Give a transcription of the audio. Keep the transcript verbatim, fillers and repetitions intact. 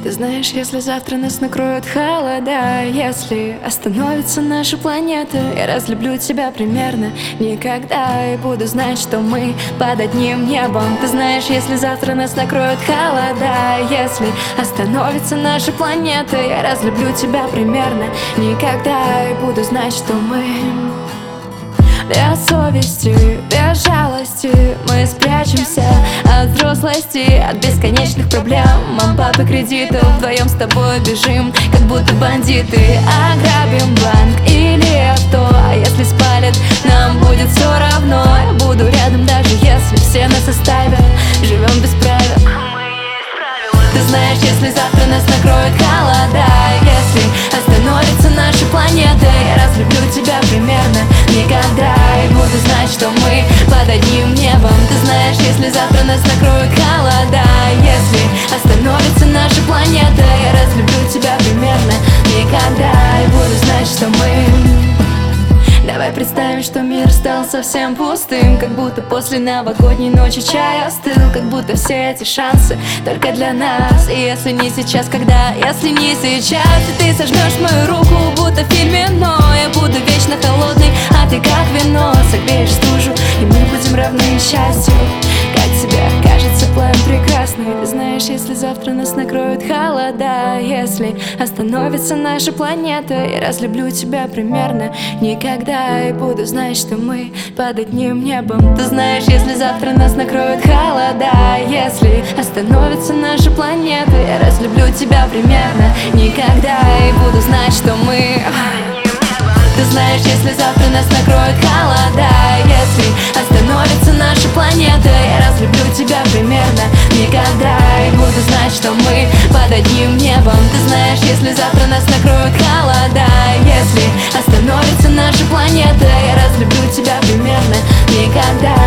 Ты знаешь, если завтра нас накроют холода, если остановится наша планета, я разлюблю тебя примерно никогда, и буду знать, что мы под одним небом. Ты знаешь, если завтра нас накроют холода, если остановится наша планета, я разлюблю тебя примерно никогда, и буду знать, что мы без совести, без жалости мы спрячемся от взрослости, от бесконечных проблем, мам, папы, кредитов. Вдвоем с тобой бежим, как будто бандиты. Ограбим банк или авто, а если спалят, нам будет все равно. Я буду рядом, даже если все нас оставят. Живем без правил. Ты знаешь, если завтра нас накроют холода, если остановится наша планета, я разлюблю тебя примерно никогда, и буду знать, что мы под одним небом. Ты знаешь, если завтра нас накроют холода, если остановится наша планета, я разлюблю тебя примерно никогда, и буду знать, что мы... Давай представим, что мир стал совсем пустым, как будто после новогодней ночи чай остыл, как будто все эти шансы только для нас. И если не сейчас, когда? Если не сейчас, и ты сожмешь мою руку, будто в фильме, но я буду вечно холодный, а ты как вино согреешь стужу, и мы будем равны счастью. Как тебе кажется план прекрасный? Ты знаешь, если завтра нас накроют холода, если остановится наша планета, я разлюблю тебя примерно никогда, и буду знать, что мы под одним небом. Ты знаешь, если завтра нас накроют холода, если остановится наша планета, я разлюблю тебя примерно никогда, и буду знать, что мы... Ты знаешь, если завтра нас накроют холода, если остановится наша планета, я разлюблю тебя примерно никогда, и буду знать, что мы под одним небом. Ты знаешь, если завтра нас накроют холода, если остановится наша планета, я разлюблю тебя примерно никогда.